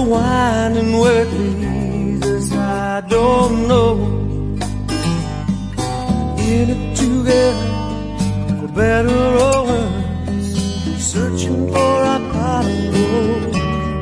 the winding where it leads us, I don't know. In it together, for better or worse, searching for our pot of gold.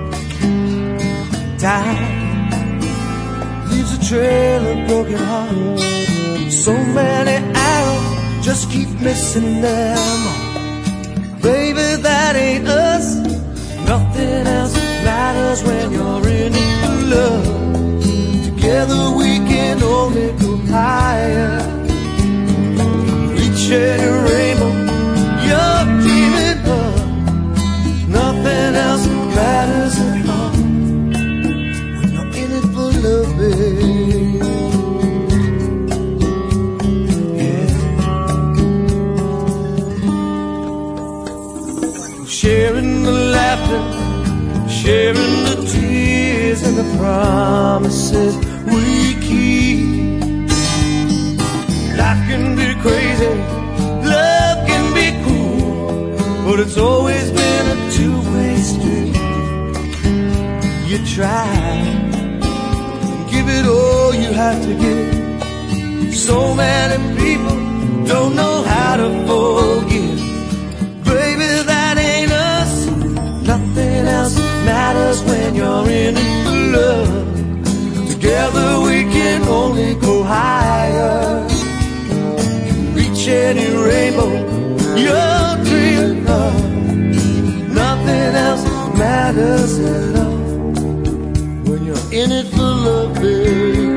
Time leaves a trail of broken hearts. So many arrows just keep missing them. Baby, that ain't us. Nothing else matters when you're in it for love. Together we can only go higher. Reaching a rainbow, you're dreaming of. Nothing else matters at all when you're in it for love, baby. Sharing the laughter, sharing the tears and the promises we keep. Life can be crazy, love can be cool, but it's always been a two-way street. You try and give it all you have to give. So many people don't know how to forgive. Nothing else matters when you're in it for love. Together we can only go higher. Reach any rainbow you're dreaming of. Nothing else matters at all when you're in it for love, babe.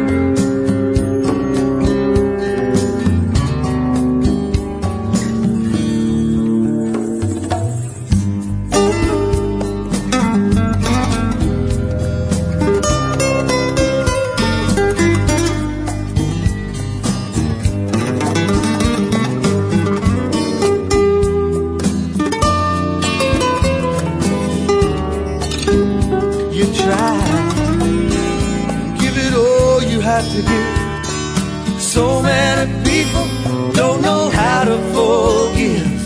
To give. So many people don't know how to forgive.